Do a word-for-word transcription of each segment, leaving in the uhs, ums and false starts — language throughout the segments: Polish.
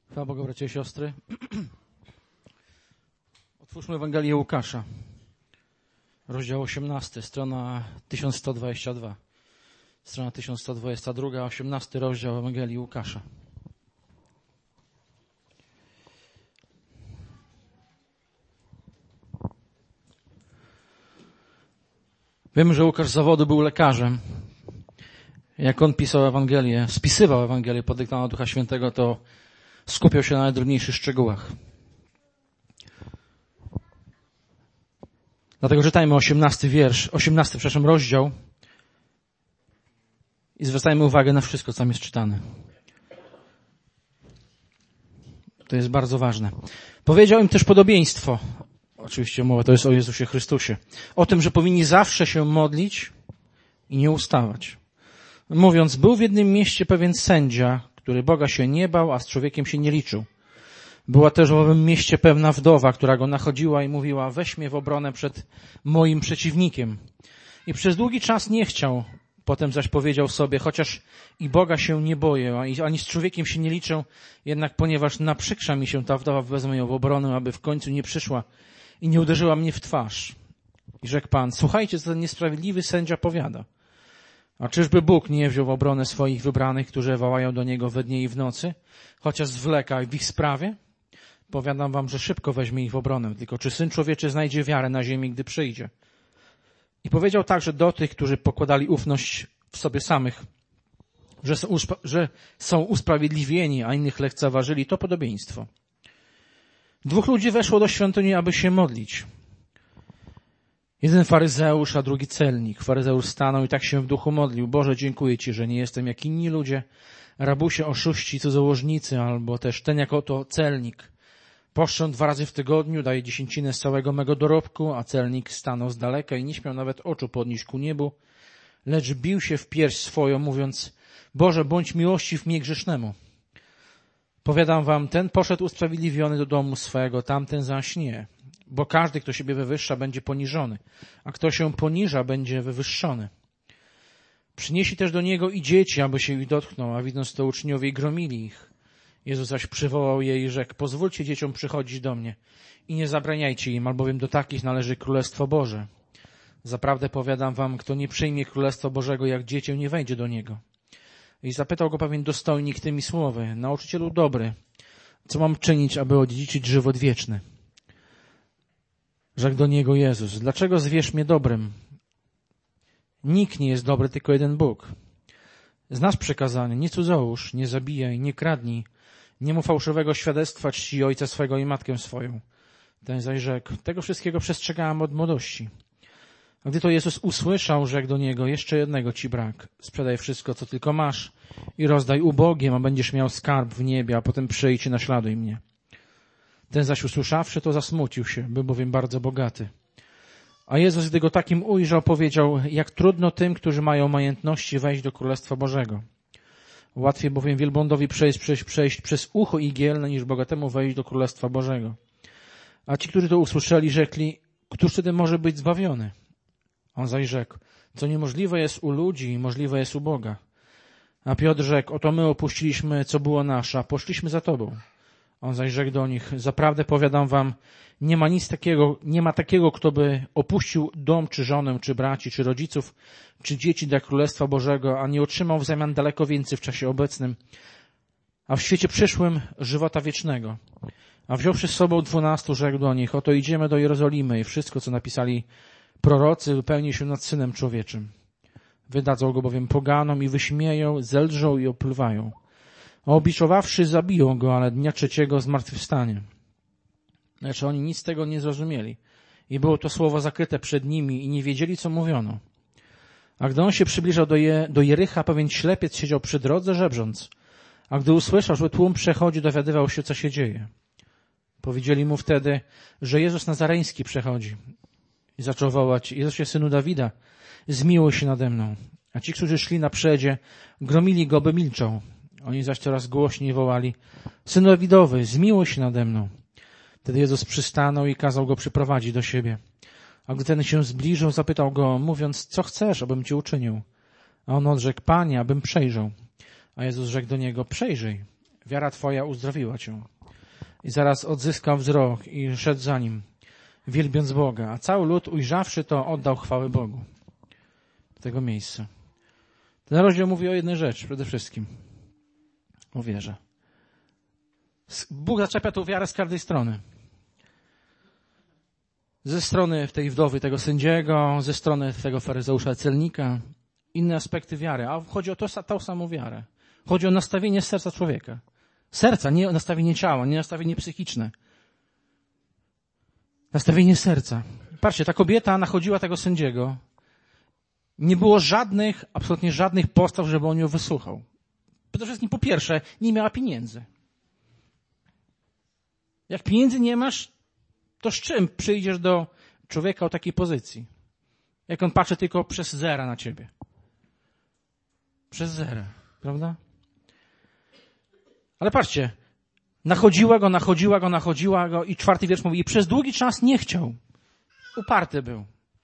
Chwała Bogu, bracia i siostry. Otwórzmy Ewangelię Łukasza, rozdział osiemnasty, strona tysiąc sto dwadzieścia dwa. Strona tysiąc sto dwadzieścia dwa, osiemnasty rozdział Ewangelii Łukasza. Wiemy, że Łukasz z zawodu był lekarzem. Jak on pisał Ewangelię, spisywał Ewangelię podyktowaną Ducha Świętego, to skupiał się na najdrobniejszych szczegółach. Dlatego czytajmy osiemnasty wiersz, osiemnasty, przepraszam, rozdział i zwracajmy uwagę na wszystko, co tam jest czytane. To jest bardzo ważne. Powiedział im też podobieństwo. Oczywiście mowa to jest o Jezusie Chrystusie. O tym, że powinni zawsze się modlić i nie ustawać. Mówiąc, był w jednym mieście pewien sędzia, który Boga się nie bał, a z człowiekiem się nie liczył. Była też w owym mieście pewna wdowa, która go nachodziła i mówiła, weź mnie w obronę przed moim przeciwnikiem. I przez długi czas nie chciał. Potem zaś powiedział sobie, chociaż i Boga się nie boję, ani z człowiekiem się nie liczę, jednak ponieważ naprzykrza mi się ta wdowa, wezmę ją w obronę, aby w końcu nie przyszła i nie uderzyła mnie w twarz. I rzekł Pan, słuchajcie, co ten niesprawiedliwy sędzia powiada. A czyżby Bóg nie wziął w obronę swoich wybranych, którzy wołają do Niego we dnie i w nocy, chociaż zwleka w ich sprawie? Powiadam wam, że szybko weźmie ich w obronę, tylko czy Syn Człowieczy znajdzie wiarę na ziemi, gdy przyjdzie? I powiedział także do tych, którzy pokładali ufność w sobie samych, że są, uspa- że są usprawiedliwieni, a innych lekceważyli, to podobieństwo. Dwóch ludzi weszło do świątyni, aby się modlić. Jeden faryzeusz, a drugi celnik. Faryzeusz stanął i tak się w duchu modlił. Boże, dziękuję Ci, że nie jestem jak inni ludzie, rabusie, oszuści, cudzołożnicy, albo też ten jako to celnik. Poszczę dwa razy w tygodniu, daję dziesięcinę z całego mego dorobku, a celnik stanął z daleka i nie śmiał nawet oczu podnieść ku niebu, lecz bił się w pierś swoją, mówiąc, Boże, bądź miłościw mnie grzesznemu. Powiadam wam, ten poszedł usprawiedliwiony do domu swego, tamten zaś nie. Bo każdy, kto siebie wywyższa, będzie poniżony, a kto się poniża, będzie wywyższony. Przynieśli też do niego i dzieci, aby się ich dotknął, a widząc to uczniowie gromili ich. Jezus zaś przywołał je i rzekł, pozwólcie dzieciom przychodzić do mnie i nie zabraniajcie im, albowiem do takich należy Królestwo Boże. Zaprawdę powiadam wam, kto nie przyjmie Królestwa Bożego jak dziecię, nie wejdzie do niego. I zapytał go pewien dostojnik tymi słowy, nauczycielu dobry, co mam czynić, aby odziedziczyć żywot wieczny? Rzekł do niego Jezus, dlaczego zwierz mnie dobrym? Nikt nie jest dobry, tylko jeden Bóg. Znasz przekazanie, nie cudzołóż, nie zabijaj, nie kradnij, nie mów fałszywego świadectwa, czci ojca swego i matkę swoją. Ten zaś rzekł, tego wszystkiego przestrzegałem od młodości. A gdy to Jezus usłyszał, rzekł do niego, jeszcze jednego ci brak. Sprzedaj wszystko, co tylko masz i rozdaj ubogim, a będziesz miał skarb w niebie, a potem przyjdź i naśladuj mnie. Ten zaś usłyszawszy, to zasmucił się, był bowiem bardzo bogaty. A Jezus, gdy go takim ujrzał, powiedział, jak trudno tym, którzy mają majątności, wejść do Królestwa Bożego. Łatwiej bowiem wielbłądowi przejść, przejść, przejść przez ucho igielne, niż bogatemu wejść do Królestwa Bożego. A ci, którzy to usłyszeli, rzekli, któż wtedy może być zbawiony? On zaś rzekł, co niemożliwe jest u ludzi, możliwe jest u Boga. A Piotr rzekł, oto my opuściliśmy, co było nasze, a poszliśmy za Tobą. On zaś rzekł do nich, zaprawdę powiadam wam, nie ma nic takiego, nie ma takiego, kto by opuścił dom, czy żonę, czy braci, czy rodziców, czy dzieci dla Królestwa Bożego, a nie otrzymał w zamian daleko więcej w czasie obecnym, a w świecie przyszłym żywota wiecznego. A wziąwszy z sobą dwunastu, rzekł do nich, oto idziemy do Jerozolimy i wszystko, co napisali prorocy, wypełni się nad Synem Człowieczym. Wydadzą go bowiem poganom i wyśmieją, zelżą i opluwają. A obiczowawszy, zabiją go, ale dnia trzeciego zmartwychwstanie. Lecz oni nic z tego nie zrozumieli. I było to słowo zakryte przed nimi i nie wiedzieli, co mówiono. A gdy on się przybliżał do, Je, do Jericha, pewien ślepiec siedział przy drodze, żebrząc. A gdy usłyszał, że tłum przechodzi, dowiadywał się, co się dzieje. Powiedzieli mu wtedy, że Jezus Nazareński przechodzi. I zaczął wołać, Jezusie, Synu Dawida, zmiłuj się nade mną. A ci, którzy szli na przedzie, gromili go, by milczał. Oni zaś coraz głośniej wołali, Synu Dawidowy, zmiłuj się nade mną. Wtedy Jezus przystanął i kazał go przyprowadzić do siebie. A gdy ten się zbliżył, zapytał go, mówiąc, co chcesz, abym ci uczynił? A on odrzekł, Panie, abym przejrzał. A Jezus rzekł do niego, przejrzyj. wiara twoja uzdrowiła cię. I zaraz odzyskał wzrok i szedł za nim, wielbiąc Boga. A cały lud, ujrzawszy to, oddał chwałę Bogu. Do tego miejsca. Ten rozdział mówi o jednej rzeczy przede wszystkim. O wierze. Bóg zaczepia tą wiarę z każdej strony. Ze strony tej wdowy, tego sędziego, ze strony tego faryzeusza celnika. Inne aspekty wiary. A chodzi o to, tą samą wiarę. Chodzi o nastawienie serca człowieka. Serca, nie nastawienie ciała, nie nastawienie psychiczne. Nastawienie serca. Patrzcie, ta kobieta nachodziła tego sędziego. Nie było żadnych, absolutnie żadnych postaw, żeby on ją wysłuchał. Przede wszystkim, po pierwsze, nie miała pieniędzy. Jak pieniędzy nie masz, to z czym przyjdziesz do człowieka o takiej pozycji? Jak on patrzy tylko przez zera na ciebie. Przez zera, prawda? Ale patrzcie, nachodziła go, nachodziła go, nachodziła go i czwarty wiersz mówi, i przez długi czas nie chciał. Uparty był.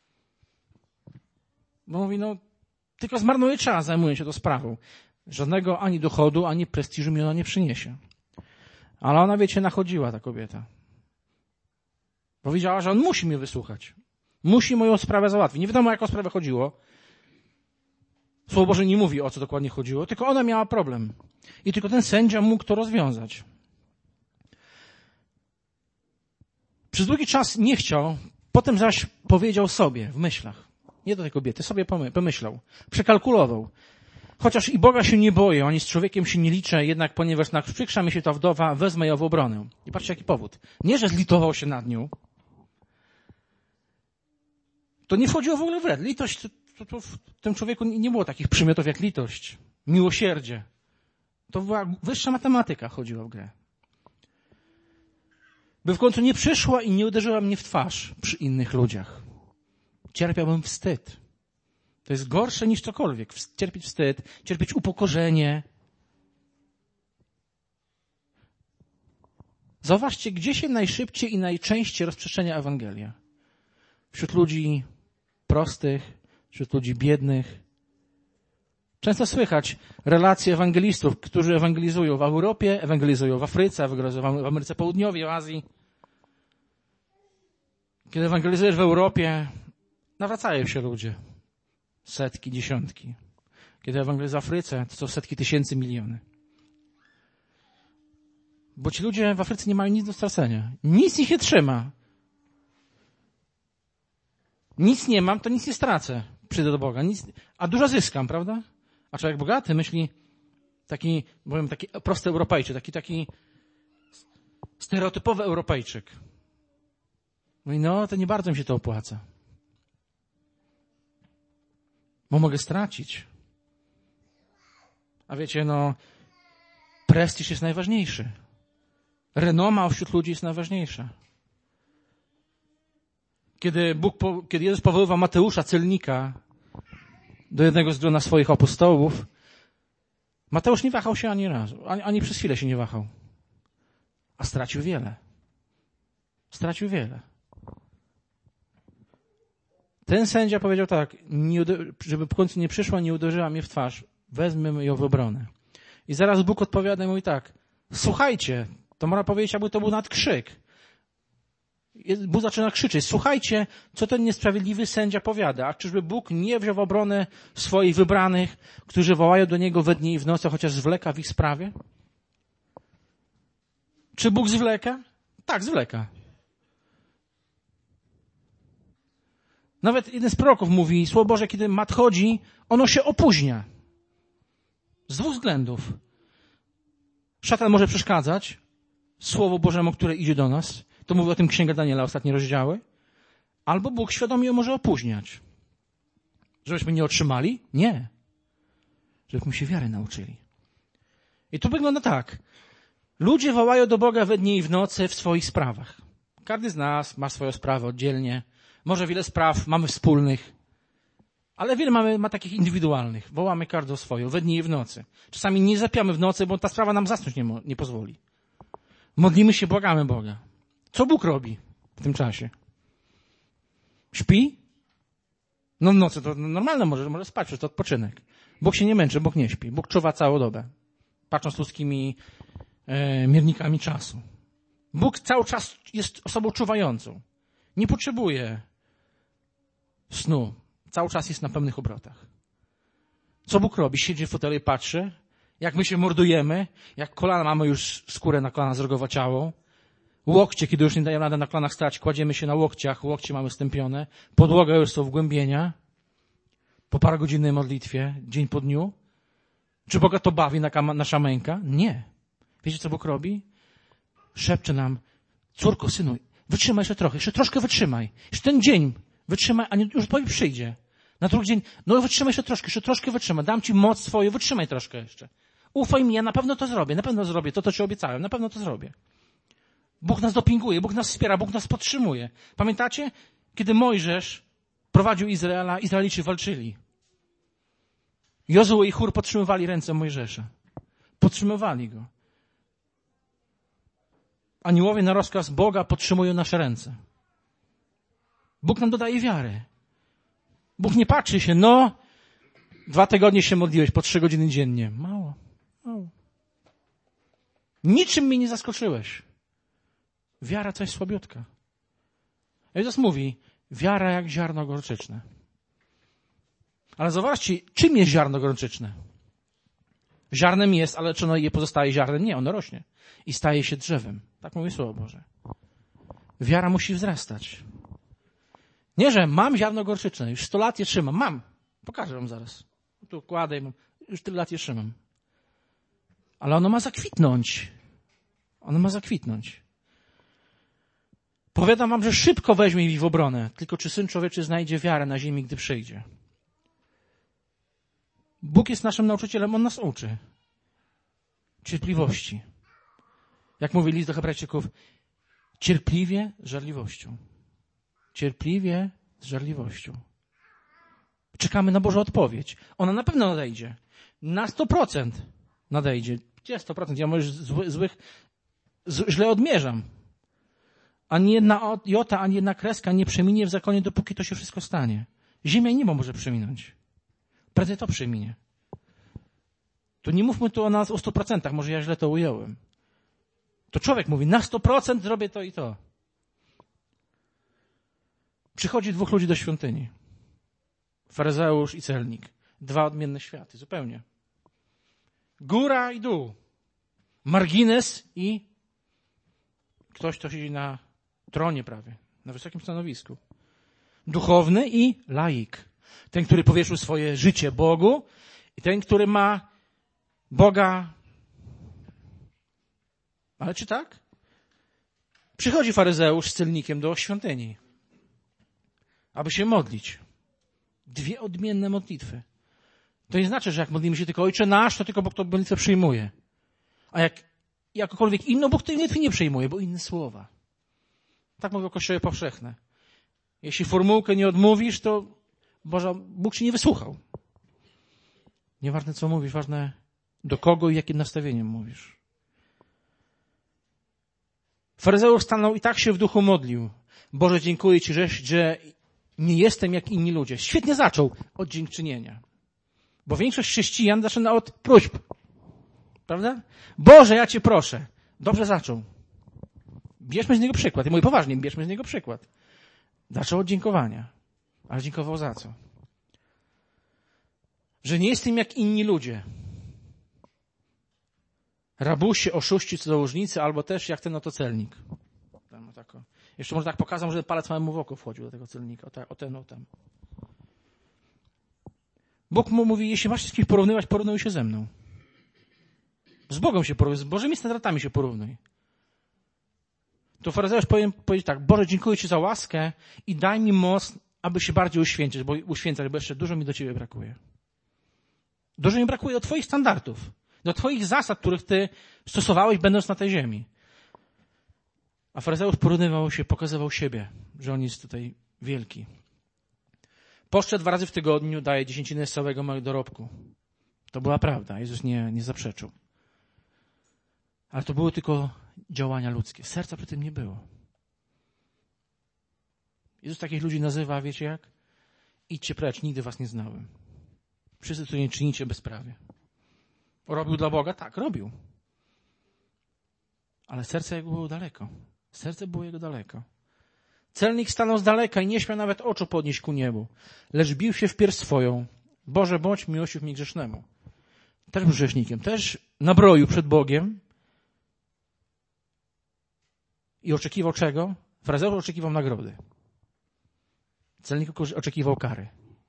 Bo mówi, no, tylko zmarnuje czas, zajmuje się tą sprawą. Żadnego ani dochodu, ani prestiżu mi ona nie przyniesie. Ale ona, wiecie, nachodziła, ta kobieta. Powiedziała, że on musi mnie wysłuchać. Musi moją sprawę załatwić. Nie wiadomo, o jaką sprawę chodziło. Słowo Boże nie mówi, o co dokładnie chodziło, tylko ona miała problem. I tylko ten sędzia mógł to rozwiązać. Przez długi czas nie chciał, potem zaś powiedział sobie w myślach, nie do tej kobiety, sobie pomyślał, przekalkulował. Chociaż i Boga się nie boję, ani z człowiekiem się nie liczę, jednak ponieważ naprzykrza mi się ta wdowa, wezmę ją w obronę. I patrzcie, jaki powód. Nie, że zlitował się nad nią. To nie wchodziło w ogóle w grę. Litość, to, to, to w tym człowieku nie było takich przymiotów jak litość, miłosierdzie. To była wyższa matematyka chodziła w grę. By w końcu nie przyszła i nie uderzyła mnie w twarz przy innych ludziach. Cierpiałbym wstyd. To jest gorsze niż cokolwiek. Cierpieć wstyd, cierpieć upokorzenie. Zauważcie, gdzie się najszybciej i najczęściej rozprzestrzenia Ewangelia. Wśród ludzi prostych, wśród ludzi biednych. Często słychać relacje ewangelistów, którzy ewangelizują w Europie, ewangelizują w Afryce, ewangelizują w Ameryce Południowej, w Azji. Kiedy ewangelizujesz w Europie, nawracają się ludzie. Setki, dziesiątki. Kiedy ewangelizujesz w Afryce, to są setki tysięcy, miliony. Bo ci ludzie w Afryce nie mają nic do stracenia. Nic ich nie trzyma. Nic nie mam, to nic nie stracę. Przyjdę do Boga. Nic, a dużo zyskam, prawda? A człowiek bogaty myśli, taki, powiem, taki prosty Europejczyk, taki, taki stereotypowy Europejczyk. Mówi, no, to nie bardzo mi się to opłaca. Bo mogę stracić. A wiecie, no, prestiż jest najważniejszy. Renoma wśród ludzi jest najważniejsza. Kiedy Bóg, kiedy Jezus powoływał Mateusza, celnika, do jednego z grona swoich apostołów, Mateusz nie wahał się ani razu, ani, ani przez chwilę się nie wahał. A stracił wiele. Stracił wiele. Ten sędzia powiedział tak, nie, żeby w końcu nie przyszła, nie uderzyła mnie w twarz, wezmę ją w obronę. I zaraz Bóg odpowiada i mówi tak, słuchajcie, to można powiedzieć, aby to był nawet krzyk. Bóg zaczyna krzyczeć, słuchajcie, co ten niesprawiedliwy sędzia powiada. A czyżby Bóg nie wziął w obronę swoich wybranych, którzy wołają do Niego we dnie i w nocy, chociaż zwleka w ich sprawie? Czy Bóg zwleka? Tak, zwleka. Nawet jeden z proroków mówi, Słowo Boże, kiedy nadchodzi, ono się opóźnia. Z dwóch względów. Szatan może przeszkadzać Słowo Bożemu, które idzie do nas. To mówi o tym Księga Daniela, ostatnie rozdziały. Albo Bóg świadomie ją może opóźniać. Żebyśmy nie otrzymali? Nie. Żebyśmy się wiary nauczyli. I to wygląda tak. Ludzie wołają do Boga we dnie i w nocy w swoich sprawach. Każdy z nas ma swoją sprawę oddzielnie. Może wiele spraw mamy wspólnych. Ale wiele mamy, ma takich indywidualnych. Wołamy każdą swoją, we dnie i w nocy. Czasami nie zapiamy w nocy, bo ta sprawa nam zasnąć nie, mo- nie pozwoli. Modlimy się, błagamy Boga. Co Bóg robi w tym czasie? Śpi? No w nocy to normalne, może, może spać, przecież to odpoczynek. Bóg się nie męczy, Bóg nie śpi. Bóg czuwa całą dobę. Patrząc ludzkimi e, miernikami czasu. Bóg cały czas jest osobą czuwającą. Nie potrzebuje snu. Cały czas jest na pełnych obrotach. Co Bóg robi? Siedzi w fotelu i patrzy, jak my się mordujemy, jak kolana mamy już skórę na kolana zrogowaciałą, łokcie, kiedy już nie dają rady na kolanach stać, kładziemy się na łokciach, łokcie mamy stępione, podłoga już są wgłębienia, po parogodzinnej modlitwie, dzień po dniu. Czy Boga to bawi, nasza męka? Nie. Wiecie, co Bóg robi? Szepcze nam, córko, synu, wytrzymaj jeszcze trochę, jeszcze troszkę wytrzymaj. Jeszcze ten dzień wytrzymaj, a nie, już odpowiedź przyjdzie. Na drugi dzień, no wytrzymaj jeszcze troszkę, jeszcze troszkę wytrzymaj. Dam ci moc swoją, wytrzymaj troszkę jeszcze. Ufaj mi, ja na pewno to zrobię, na pewno zrobię to, co ci obiecałem, na pewno to zrobię. Bóg nas dopinguje, Bóg nas wspiera, Bóg nas podtrzymuje. Pamiętacie? Kiedy Mojżesz prowadził Izraela, Izraelici walczyli. Jozue i Hur podtrzymywali ręce Mojżesza. Podtrzymywali go. Aniołowie na rozkaz Boga podtrzymują nasze ręce. Bóg nam dodaje wiary. Bóg nie patrzy się, no, dwa tygodnie się modliłeś po trzy godziny dziennie. Mało, mało. Niczym mnie nie zaskoczyłeś. Wiara coś słabiutka. Jezus mówi, wiara jak ziarno gorczyczne. Ale zobaczcie, czym jest ziarno gorczyczne? Ziarnem jest, ale czy ono je pozostaje ziarnem? Nie, ono rośnie. I staje się drzewem. Tak mówi Słowo Boże. Wiara musi wzrastać. Nie, że mam ziarno gorczyczne, już sto lat je trzymam. Mam. Pokażę wam zaraz. Tu kładę i mam. Już tyle lat je trzymam. Ale ono ma zakwitnąć. Ono ma zakwitnąć. Powiadam wam, że szybko weźmie mi w obronę. Tylko czy Syn Człowieczy znajdzie wiarę na ziemi, gdy przyjdzie? Bóg jest naszym nauczycielem, On nas uczy. Cierpliwości. Jak mówi list do Hebrajczyków, cierpliwie z żarliwością. Cierpliwie z żarliwością. Czekamy na Bożą odpowiedź. Ona na pewno nadejdzie. Na sto procent nadejdzie. Gdzie sto procent? Ja może zły, złych, z, źle odmierzam. Ani jedna jota, ani jedna kreska nie przeminie w zakonie, dopóki to się wszystko stanie. Ziemia i niebo może przeminąć. Prędzej to przeminie. To nie mówmy tu o nas o stu procentach, może ja źle to ująłem. To człowiek mówi, na sto procent zrobię to i to. Przychodzi dwóch ludzi do świątyni. Faryzeusz i celnik. Dwa odmienne światy, zupełnie. Góra i dół. Margines i ktoś, kto siedzi na tronie prawie, na wysokim stanowisku. Duchowny i laik. Ten, który powierzył swoje życie Bogu i ten, który ma Boga. Ale czy tak? Przychodzi faryzeusz z celnikiem do świątyni, aby się modlić. Dwie odmienne modlitwy. To nie znaczy, że jak modlimy się tylko Ojcze Nasz, to tylko Bóg tę modlitwę przyjmuje. A jak jakokolwiek inną, Bóg tej modlitwy nie przyjmuje, bo inne słowa. Tak mówią Kościoły powszechne. Jeśli formułkę nie odmówisz, to Boże, Bóg ci nie wysłuchał. Nieważne, co mówisz, ważne do kogo i jakim nastawieniem mówisz. Faryzeusz stanął i tak się w duchu modlił. Boże, dziękuję Ci, że, że nie jestem jak inni ludzie. Świetnie zaczął od dziękczynienia. Bo większość chrześcijan zaczyna od próśb. Prawda? Boże, ja Cię proszę. Dobrze zaczął. Bierzmy z niego przykład. I mówię poważnie, bierzmy z niego przykład. Zaczął od dziękowania. Ale dziękował za co? Że nie jestem jak inni ludzie. Rabusie, oszuści, cudzołożnicy, albo też jak ten oto celnik. Tam, tak, o. Jeszcze może tak pokazał, że palec małemu w oko wchodził do tego celnika. O, ta, o ten, o tam. Bóg mu mówi, jeśli masz się z kimś porównywać, porównuj się ze mną. Z Bogiem się porównuj, z Bożymi standardami się porównuj. To faryzeusz powinien powiedzieć tak, Boże, dziękuję Ci za łaskę i daj mi moc, aby się bardziej uświęcić, bo, uświęcać, bo jeszcze dużo mi do Ciebie brakuje. Dużo mi brakuje do Twoich standardów, do Twoich zasad, których Ty stosowałeś, będąc na tej ziemi. A faryzeusz porównywał się, pokazywał siebie, że on jest tutaj wielki. Poszczę dwa razy w tygodniu, daje dziesięcinę z całego mojego dorobku. To była prawda, Jezus nie, nie zaprzeczył. Ale to były tylko działania ludzkie. Serca przy tym nie było. Jezus takich ludzi nazywa, wiecie jak? Idźcie precz, nigdy was nie znałem. Wszyscy tu nie czynicie bezprawie. Robił dla Boga? Tak, robił. Ale serce jego było daleko. Serce było jego daleko. Celnik stanął z daleka i nie śmiał nawet oczu podnieść ku niebu, lecz bił się w pierś swoją. Boże, bądź miłościw mi grzesznemu. Też był grzesznikiem, też nabroił przed Bogiem i oczekiwał czego? Faryzeusz oczekiwał nagrody. Celnik oczekiwał kary.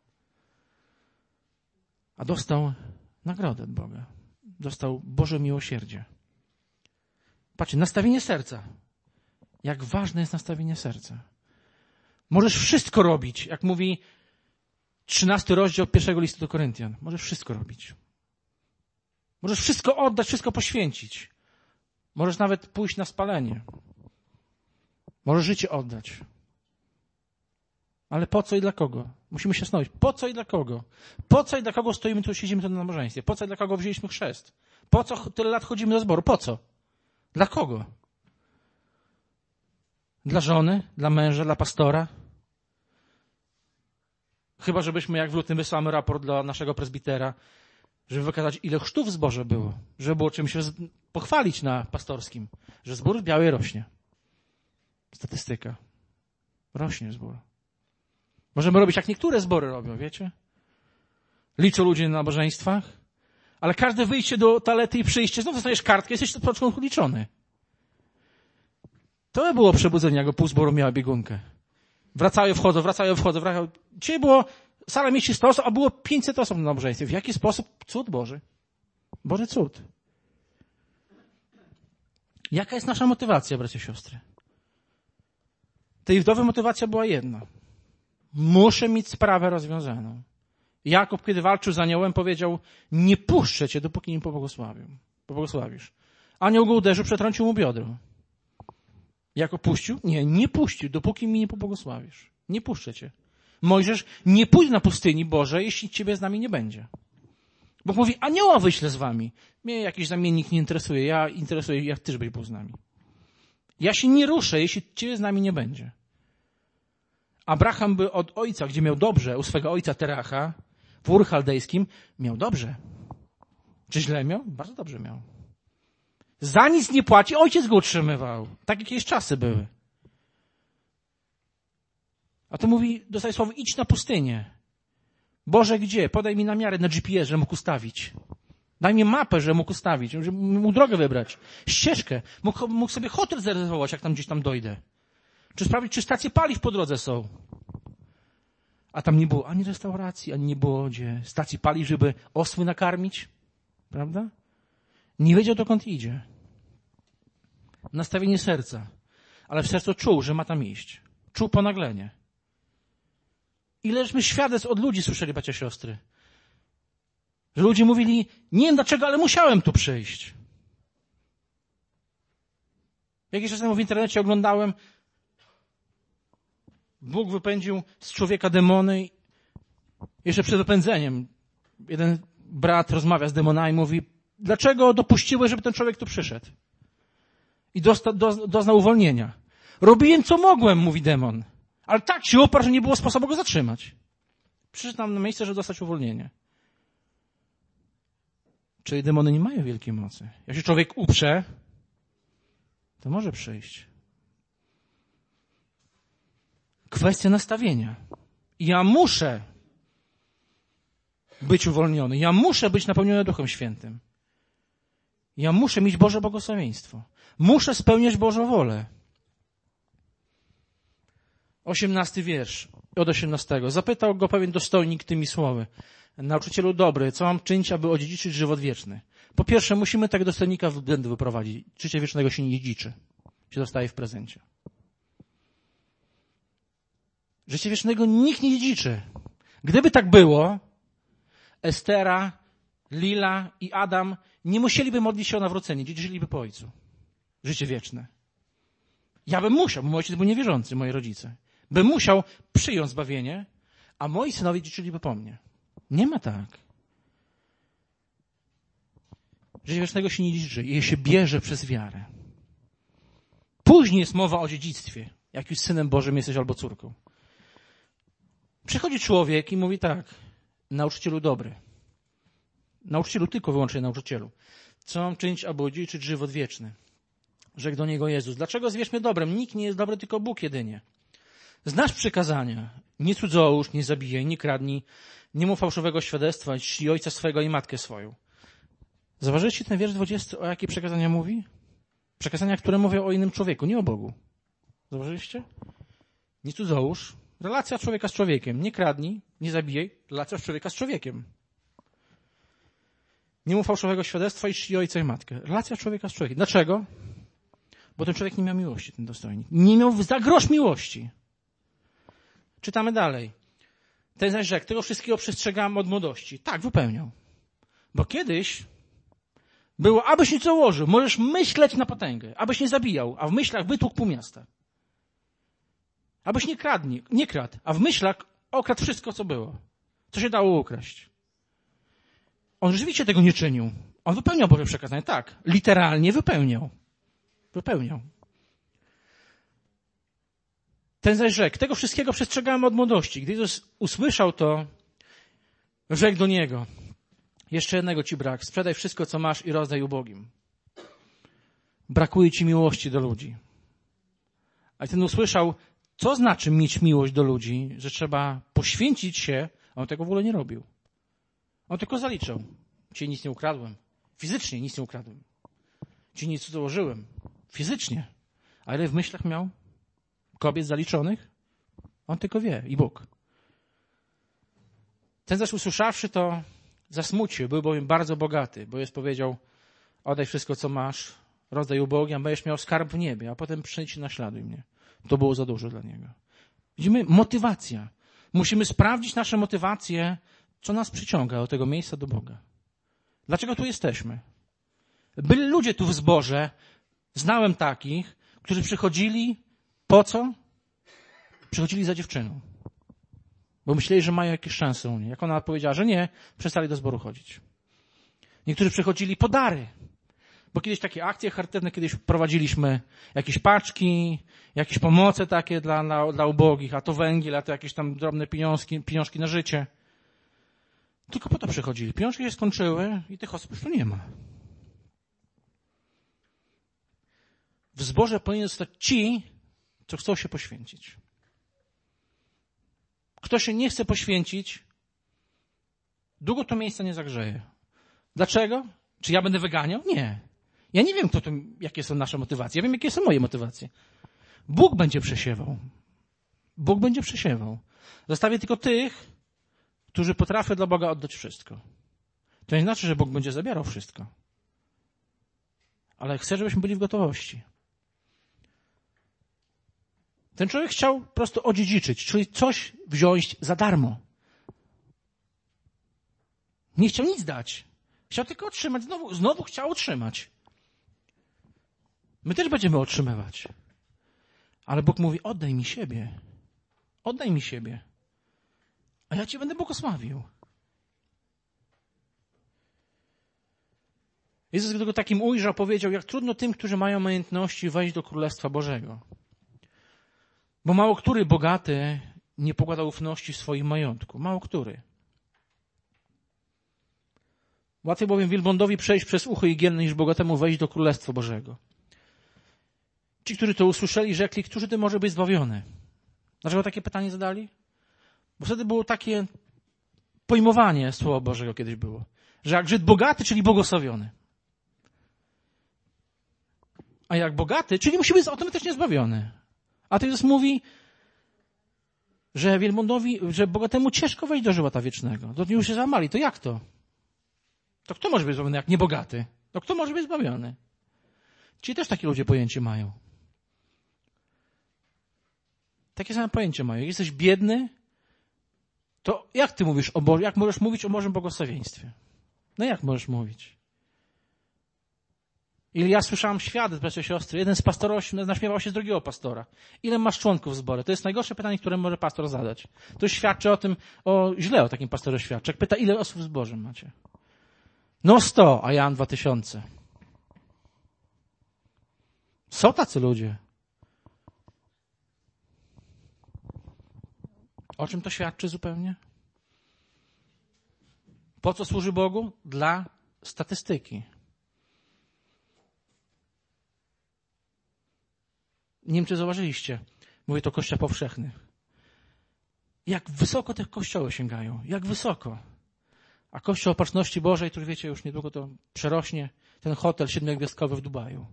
A dostał nagrodę od Boga. Dostał Boże miłosierdzie. Patrzcie, nastawienie serca. Jak ważne jest nastawienie serca. Możesz wszystko robić, jak mówi trzynasty rozdział pierwszego listu do Koryntian. Możesz wszystko robić. Możesz wszystko oddać, wszystko poświęcić. Możesz nawet pójść na spalenie. Możesz życie oddać. Ale po co i dla kogo? Musimy się zastanowić. Po co i dla kogo? Po co i dla kogo stoimy tu, siedzimy tu na nabożeństwie? Po co i dla kogo wzięliśmy chrzest? Po co tyle lat chodzimy do zboru? Po co? Dla kogo? Dla żony? Dla męża? Dla pastora? Chyba, żebyśmy jak w lutym wysłamy raport dla naszego prezbitera, żeby wykazać, ile chrztów w zborze było. Żeby było czymś pochwalić na pastorskim, że zbór w Białej rośnie. Statystyka. Rośnie zbór. Możemy robić, jak niektóre zbory robią, wiecie? Liczą ludzie na nabożeństwach, ale każde wyjście do toalety i przyjście, znów dostajesz kartkę, jesteś od początku liczony. To było przebudzenie, jak pół zboru miała biegunkę. Wracają, wchodzą, wracają, wchodzą. Wracają. Dzisiaj było, sala mieści sto osób, a było pięćset osób na nabożeństwie. W jaki sposób? Cud Boży. Boży cud. Jaka jest nasza motywacja, bracia i siostry? Tej wdowy motywacja była jedna. Muszę mieć sprawę rozwiązaną. Jakub, kiedy walczył z aniołem, powiedział, nie puszczę cię, dopóki nie pobłogosławię. Pobłogosławisz. Anioł go uderzył, przetrącił mu biodro. Jakub puścił? Nie, nie puścił, dopóki mi nie pobłogosławisz. Nie puszczę cię. Mojżesz, nie pójdź na pustyni, Boże, jeśli ciebie z nami nie będzie. Bóg mówi, anioła wyślę z wami. Mnie jakiś zamiennik nie interesuje, ja interesuję, jak ty, żebyś był z nami. Ja się nie ruszę, jeśli ciebie z nami nie będzie. Abraham by od ojca, gdzie miał dobrze, u swego ojca Teracha, w Ur Chaldejskim, miał dobrze. Czy źle miał? Bardzo dobrze miał. Za nic nie płaci, ojciec go utrzymywał. Tak jakieś czasy były. A to mówi, dostaje słowo, idź na pustynię. Boże, gdzie? Podaj mi na miarę na G P S, że mógł ustawić. Daj mi mapę, że mógł ustawić, że mógł drogę wybrać. Ścieżkę. Mógł, mógł sobie hotel zarezerwować, jak tam gdzieś tam dojdę. Czy sprawdzić, czy stacje paliw po drodze są. A tam nie było ani restauracji, ani nie było gdzie stacji paliw, żeby osły nakarmić. Prawda? Nie wiedział, dokąd idzie. Nastawienie serca. Ale w sercu czuł, że ma tam iść. Czuł ponaglenie. Ileśmy świadectw od ludzi słyszeli, bracia siostry. Że ludzie mówili, nie wiem dlaczego, ale musiałem tu przyjść. Jakiś czas temu w internecie oglądałem, Bóg wypędził z człowieka demony. Jeszcze przed wypędzeniem jeden brat rozmawia z demonami i mówi, dlaczego dopuściłeś, żeby ten człowiek tu przyszedł? I dosta, do, doznał uwolnienia. Robiłem, co mogłem, mówi demon. Ale tak się oparł, że nie było sposobu go zatrzymać. Przyszedł tam na miejsce, żeby dostać uwolnienie. Czyli demony nie mają wielkiej mocy. Jak się człowiek uprze, to może przyjść. Kwestia nastawienia. Ja muszę być uwolniony. Ja muszę być napełniony Duchem Świętym. Ja muszę mieć Boże błogosławieństwo. Muszę spełniać Bożą wolę. Osiemnasty wiersz od osiemnastego. Zapytał go pewien dostojnik tymi słowy. Nauczycielu dobry, co mam czynić, aby odziedziczyć żywot wieczny? Po pierwsze, musimy tego dostojnika w błędu wyprowadzić. Życie wiecznego się nie dziedziczy. Się dostaje w prezencie. Życie wiecznego nikt nie dziedziczy. Gdyby tak było, Estera, Lila i Adam nie musieliby modlić się o nawrócenie, dziedziczyliby po ojcu. Życie wieczne. Ja bym musiał, bo mój ojciec był niewierzący, moi rodzice. Bym musiał przyjąć zbawienie, a moi synowie dziedziczyliby po mnie. Nie ma tak. Życie wiecznego się nie dziedziczy, je się bierze przez wiarę. Później jest mowa o dziedzictwie. Jak już synem Bożym jesteś albo córką. Przychodzi człowiek i mówi tak, nauczycielu dobry. Nauczycielu, tylko wyłącznie nauczycielu. Co mam czynić, aby odziedziczyć żywot wieczny? Rzekł do niego Jezus: dlaczego zwiesz mnie dobrem? Nikt nie jest dobry, tylko Bóg jedynie. Znasz przykazania. Nie cudzołóż, nie zabijaj, nie kradnij, nie mów fałszywego świadectwa, czci ojca swego i matkę swoją. Zauważyliście ten wiersz dwudziesty, o jakie przekazania mówi? Przekazania, które mówią o innym człowieku, nie o Bogu. Zauważyliście? Nie cudzołóż, relacja człowieka z człowiekiem. Nie kradnij, nie zabijaj, relacja człowieka z człowiekiem. Nie mów fałszywego świadectwa i czci ojca i matkę. Relacja człowieka z człowiekiem. Dlaczego? Bo ten człowiek nie miał miłości, ten dostojnik. Nie miał za grosz miłości. Czytamy dalej. Ten zaś rzekł: tego wszystkiego przestrzegałem od młodości. Tak, wypełniał. Bo kiedyś było, abyś nic założył, możesz myśleć na potęgę, abyś nie zabijał, a w myślach wytłukł pół miasta. Abyś nie kradł, nie kradł, a w myślach okradł wszystko, co było, co się dało ukraść. On rzeczywiście tego nie czynił. On wypełniał Boże przekazanie. Tak, literalnie wypełniał. Wypełniał. Ten zaś rzekł: tego wszystkiego przestrzegałem od młodości. Gdy Jezus usłyszał to, rzekł do niego: jeszcze jednego ci brak. Sprzedaj wszystko, co masz i rozdaj ubogim. Brakuje ci miłości do ludzi. A ten usłyszał, co znaczy mieć miłość do ludzi, że trzeba poświęcić się, a on tego w ogóle nie robił. On tylko zaliczał. Ci nic nie ukradłem. Fizycznie nic nie ukradłem. Ci nic założyłem. Fizycznie. A ile w myślach miał kobiet zaliczonych? On tylko wie. I Bóg. Ten zaś usłyszawszy to, zasmucił. Był bowiem bardzo bogaty, bo jest powiedział: oddaj wszystko, co masz, rozdaj ubogim, a będziesz miał skarb w niebie, a potem przyjdź i naśladuj mnie. To było za dużo dla niego. Widzimy, motywacja. Musimy sprawdzić nasze motywacje, co nas przyciąga do tego miejsca, do Boga. Dlaczego tu jesteśmy? Byli ludzie tu w zborze, znałem takich, którzy przychodzili, po co? Przychodzili za dziewczyną. Bo myśleli, że mają jakieś szanse u niej. Jak ona powiedziała, że nie, przestali do zboru chodzić. Niektórzy przychodzili po dary. Bo kiedyś takie akcje charytatywne, kiedyś prowadziliśmy jakieś paczki, jakieś pomoce takie dla, dla, dla ubogich, a to węgiel, a to jakieś tam drobne pieniążki, pieniążki na życie. Tylko po to przychodzili. Pieniążki się skończyły i tych osób już tu nie ma. W zborze powinien zostać ci, co chcą się poświęcić. Kto się nie chce poświęcić, długo to miejsce nie zagrzeje. Dlaczego? Czy ja będę wyganiał? Nie. Ja nie wiem, kto to, jakie są nasze motywacje. Ja wiem, jakie są moje motywacje. Bóg będzie przesiewał. Bóg będzie przesiewał. Zostawię tylko tych, którzy potrafią dla Boga oddać wszystko. To nie znaczy, że Bóg będzie zabierał wszystko. Ale chcę, żebyśmy byli w gotowości. Ten człowiek chciał po prostu odziedziczyć, czyli coś wziąć za darmo. Nie chciał nic dać. Chciał tylko otrzymać. Znowu, znowu chciał otrzymać. My też będziemy otrzymywać. Ale Bóg mówi: oddaj mi siebie. Oddaj mi siebie. A ja cię będę błogosławił. Jezus, gdy go takim ujrzał, powiedział: jak trudno tym, którzy mają majątności, wejść do Królestwa Bożego. Bo mało który bogaty nie pokłada ufności w swoim majątku. Mało który. Łatwiej bowiem wielbłądowi przejść przez ucho igielne, niż bogatemu wejść do Królestwa Bożego. Ci, którzy to usłyszeli, rzekli: którzy ty może być zbawiony? Dlaczego takie pytanie zadali? Bo wtedy było takie pojmowanie Słowa Bożego kiedyś było. Że jak Żyd bogaty, czyli błogosławiony. A jak bogaty, czyli musi być automatycznie zbawiony. A to Jezus mówi, że wielbłądowi, że bogatemu ciężko wejść do żywota wiecznego. To już się załamali. To jak to? To kto może być zbawiony, jak nie bogaty? To kto może być zbawiony? Ci też takie ludzie pojęcie mają. Takie same pojęcie mają. Jak jesteś biedny, to jak ty mówisz o Boże, jak możesz mówić o Bożym błogosławieństwie? No jak możesz mówić? Ile ja słyszałem świadectw, bracia i siostry, jeden z pastorów naśmiewał się z drugiego pastora. Ile masz członków w zborze? To jest najgorsze pytanie, które może pastor zadać. To świadczy o tym, o źle o takim pastorze świadczy. Jak pyta, ile osób w zborze macie? No sto, a ja mam dwa tysiące. Są tacy ludzie. O czym to świadczy zupełnie? Po co służy Bogu? Dla statystyki. Nie wiem, czy zauważyliście. Mówię to Kościół powszechny. Jak wysoko te kościoły sięgają. Jak wysoko. A Kościół Opatrzności Bożej, który wiecie, już niedługo to przerośnie, ten hotel siedmiogwiazdkowy w Dubaju.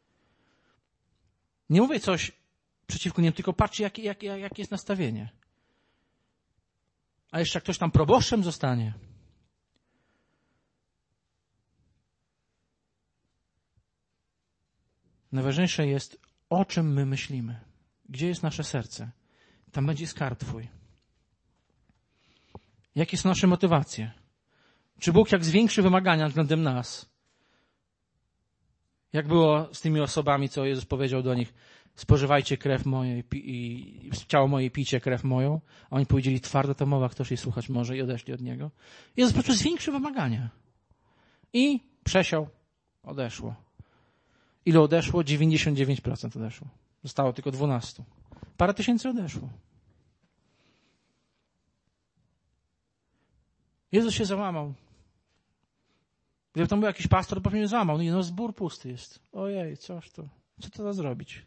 Nie mówię coś przeciwko nim, tylko patrzcie, jakie jak, jak jest nastawienie. A jeszcze jak ktoś tam proboszczem zostanie. Najważniejsze jest, o czym my myślimy. Gdzie jest nasze serce? Tam będzie skarb Twój. Jakie są nasze motywacje? Czy Bóg jak zwiększy wymagania względem nas? Jak było z tymi osobami, co Jezus powiedział do nich, spożywajcie krew mojej i ciało moje, pijcie krew moją. A oni powiedzieli, twarda to mowa, ktoś jej słuchać może i odeszli od Niego. Jezus po prostu zwiększył wymagania. I przesiał, odeszło. Ile odeszło? dziewięćdziesiąt dziewięć procent odeszło. Zostało tylko dwanaście. Parę tysięcy odeszło. Jezus się załamał. Gdyby tam był jakiś pastor, to pewnie załamał. No, no zbór pusty jest. Ojej, coś to. Co to da zrobić?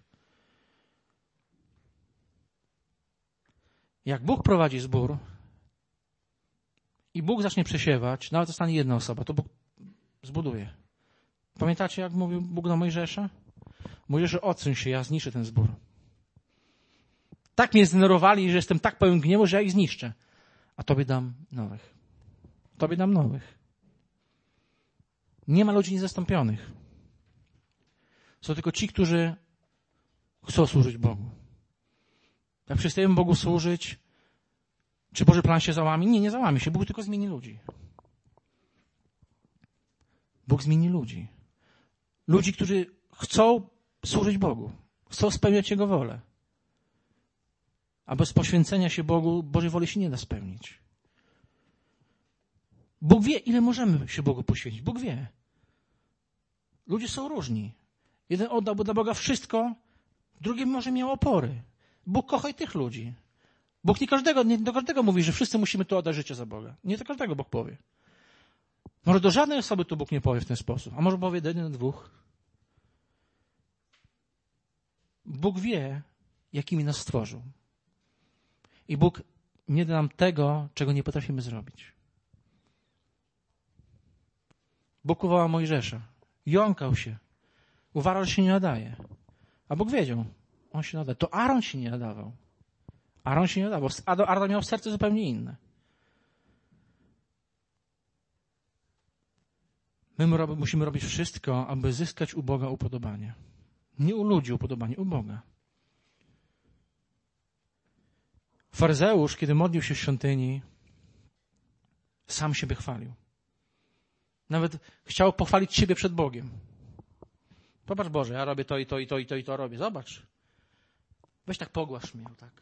Jak Bóg prowadzi zbór i Bóg zacznie przesiewać, nawet zostanie jedna osoba, to Bóg zbuduje. Pamiętacie, jak mówił Bóg do Mojżesza? Mojżeszu, odsuń się, ja zniszczę ten zbór. Tak mnie zdenerwowali, że jestem tak pełen gniewu, że ja ich zniszczę. A Tobie dam nowych. Tobie dam nowych. Nie ma ludzi niezastąpionych. Są tylko ci, którzy chcą służyć Bogu. Jak przestajemy Bogu służyć, czy Boży plan się załami? Nie, nie załami się. Bóg tylko zmieni ludzi. Bóg zmieni ludzi. Ludzi, którzy chcą służyć Bogu. Chcą spełniać Jego wolę. A bez poświęcenia się Bogu, Bożej woli się nie da spełnić. Bóg wie, ile możemy się Bogu poświęcić. Bóg wie. Ludzie są różni. Jeden oddał dla Boga wszystko, drugi może miał opory. Bóg kocha i tych ludzi. Bóg nie każdego, nie do każdego mówi, że wszyscy musimy tu oddać życie za Boga. Nie do każdego Bóg powie. Może do żadnej osoby tu Bóg nie powie w ten sposób, a może powie do jednego, do dwóch. Bóg wie, jakimi nas stworzył. I Bóg nie da nam tego, czego nie potrafimy zrobić. Bóg uwołał Mojżesza. Jąkał się. Uważał, że się nie nadaje. A Bóg wiedział, on się nadaje. To Aaron się nie nadawał. Aaron się nie nadawał. Aaron miał serce zupełnie inne. My musimy robić wszystko, aby zyskać u Boga upodobanie. Nie u ludzi upodobanie, u Boga. Faryzeusz, kiedy modlił się w świątyni, sam siebie chwalił. Nawet chciał pochwalić siebie przed Bogiem. Popatrz, Boże, ja robię to i to i to i to i to robię. Zobacz. Weź tak pogłasz mnie, tak.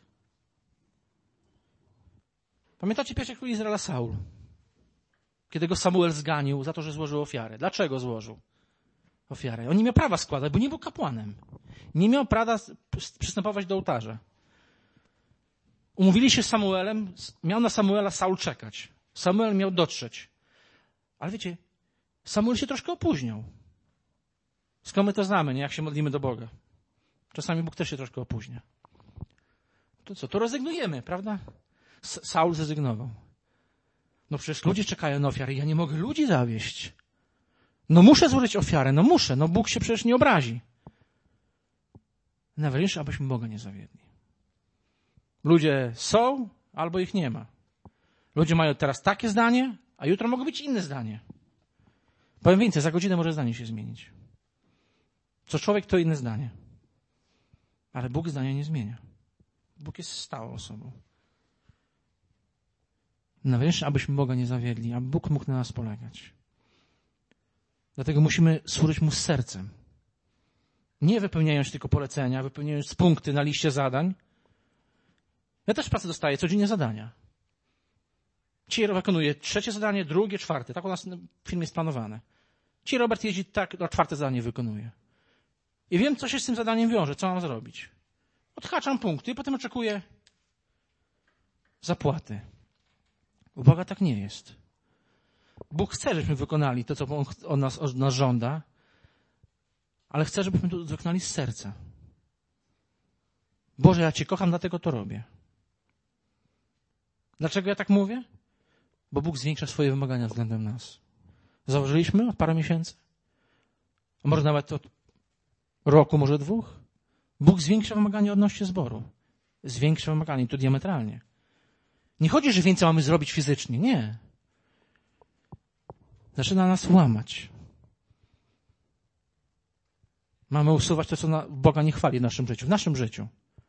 Pamiętacie pierwszy król Izraela Saul? Kiedy go Samuel zganił za to, że złożył ofiarę. Dlaczego złożył ofiarę? On nie miał prawa składać, bo nie był kapłanem. Nie miał prawa przystępować do ołtarza. Umówili się z Samuelem, miał na Samuela Saul czekać. Samuel miał dotrzeć. Ale wiecie, Samuel się troszkę opóźniał. Skąd my to znamy, nie? Jak się modlimy do Boga. Czasami Bóg też się troszkę opóźnia. To co? To rezygnujemy, prawda? Saul zrezygnował. No przecież ludzie czekają na ofiarę. Ja nie mogę ludzi zawieść. No muszę złożyć ofiarę. No muszę. No Bóg się przecież nie obrazi. Najważniejsze, abyśmy Boga nie zawiedli. Ludzie są, albo ich nie ma. Ludzie mają teraz takie zdanie, a jutro mogą być inne zdanie. Powiem więcej, za godzinę może zdanie się zmienić. Co człowiek, to inne zdanie. Ale Bóg zdania nie zmienia. Bóg jest stałą osobą. Najważniejsze, abyśmy Boga nie zawiedli, aby Bóg mógł na nas polegać. Dlatego musimy służyć Mu z sercem. Nie wypełniając tylko polecenia, wypełniając punkty na liście zadań. Ja też w pracy dostaję codziennie zadania. Dzisiaj wykonuję trzecie zadanie, drugie, czwarte. Tak u nas w filmie jest planowane. Dzisiaj Robert jeździ tak, na czwarte zadanie wykonuje. I wiem, co się z tym zadaniem wiąże, co mam zrobić. Odhaczam punkty i potem oczekuję zapłaty. U Boga tak nie jest. Bóg chce, żebyśmy wykonali to, co On od nas, od nas żąda, ale chce, żebyśmy to wykonali z serca. Boże, ja Cię kocham, dlatego to robię. Dlaczego ja tak mówię? Bo Bóg zwiększa swoje wymagania względem nas. Założyliśmy od paru miesięcy? A może nawet od roku, może dwóch? Bóg zwiększa wymagania odnośnie zboru. Zwiększa wymagania i to diametralnie. Nie chodzi, że więcej mamy zrobić fizycznie. Nie. Zaczyna nas łamać. Mamy usuwać to, co na Boga nie chwali w naszym życiu. W naszym życiu.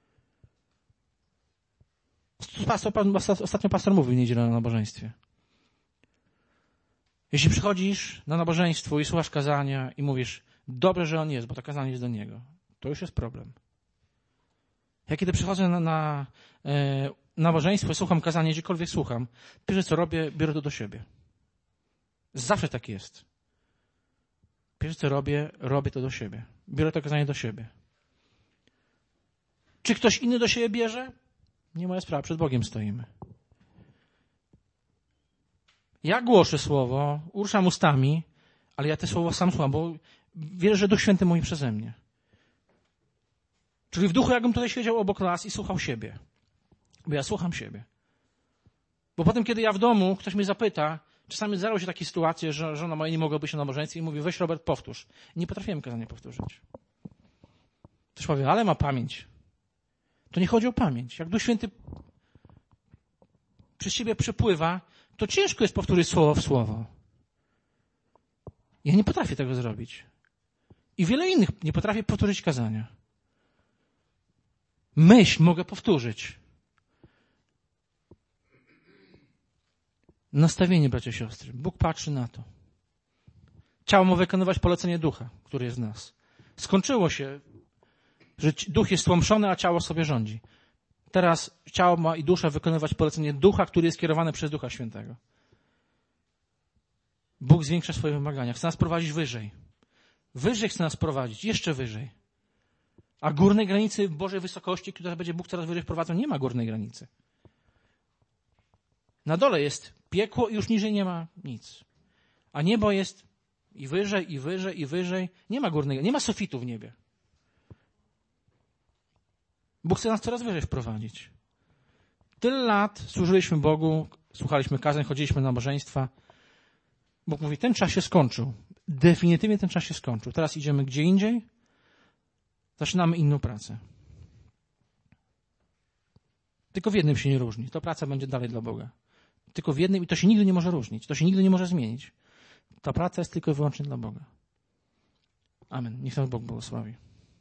Pastor, ostatnio pastor mówił w niedzielę na nabożeństwie. Jeśli przychodzisz na nabożeństwo i słuchasz kazania i mówisz, dobrze, że on jest, bo to kazanie jest do niego, to już jest problem. Ja kiedy przychodzę na, na e, nabożeństwo i słucham kazania, gdziekolwiek słucham, pierwsze co robię, biorę to do siebie. Zawsze tak jest. Pierwsze co robię, robię to do siebie. Biorę to kazanie do siebie. Czy ktoś inny do siebie bierze? Nie moja sprawa, przed Bogiem stoimy. Ja głoszę słowo, uruszam ustami, ale ja te słowo sam słucham, bo wierzę, że Duch Święty mówi przeze mnie. Czyli w duchu, jakbym tutaj siedział obok nas i słuchał siebie. Bo ja słucham siebie. Bo potem, kiedy ja w domu, ktoś mnie zapyta, czasami zdarzały się takie sytuacje, że żona moja nie mogła być na nabożeństwie i mówi, weź Robert, powtórz. Nie potrafiłem kazania powtórzyć. Ktoś powie, ale ma pamięć. To nie chodzi o pamięć. Jak Duch Święty przez siebie przepływa, to ciężko jest powtórzyć słowo w słowo. Ja nie potrafię tego zrobić. I wiele innych nie potrafię powtórzyć kazania. Myśl mogę powtórzyć. Nastawienie, bracia i siostry. Bóg patrzy na to. Ciało ma wykonywać polecenie ducha, który jest w nas. Skończyło się, że duch jest stłamszony, a ciało sobie rządzi. Teraz ciało ma i dusza wykonywać polecenie ducha, który jest kierowany przez Ducha Świętego. Bóg zwiększa swoje wymagania. Chce nas prowadzić wyżej. Wyżej chce nas prowadzić, jeszcze wyżej. A górnej granicy Bożej wysokości, która będzie Bóg coraz wyżej wprowadzał, nie ma górnej granicy. Na dole jest piekło i już niżej nie ma nic. A niebo jest i wyżej, i wyżej, i wyżej. Nie ma górnej, nie ma sufitu w niebie. Bóg chce nas coraz wyżej wprowadzić. Tyle lat służyliśmy Bogu, słuchaliśmy kazań, chodziliśmy na nabożeństwa. Bóg mówi, ten czas się skończył. Definitywnie ten czas się skończył. Teraz idziemy gdzie indziej. Zaczynamy inną pracę. Tylko w jednym się nie różni. To praca będzie dalej dla Boga. Tylko w jednym i to się nigdy nie może różnić. To się nigdy nie może zmienić. Ta praca jest tylko i wyłącznie dla Boga. Amen. Niech nas Bóg błogosławi.